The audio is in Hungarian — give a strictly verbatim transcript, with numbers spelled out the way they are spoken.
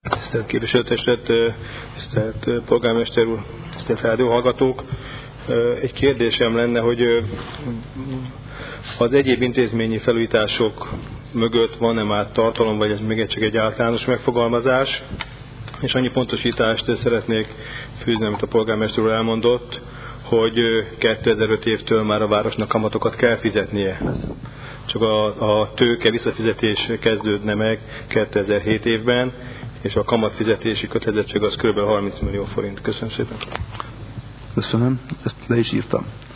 Tisztelt képviselőtestület, tisztelt polgármester úr, tisztelt rádióhallgatók! Egy kérdésem lenne, hogy az egyéb intézményi felújítások mögött van-e már tartalom, vagy ez még csak egy általános megfogalmazás? És annyi pontosítást szeretnék fűzni, amit a polgármester úr elmondott, hogy kétezer-öt évtől már a városnak kamatokat kell fizetnie. Csak a, a tőke visszafizetés kezdődne meg kétezer-hét évben, és a kamatfizetési kötelezettség az kb. harminc millió forint. Köszönöm szépen. Köszönöm, ezt le is írtam.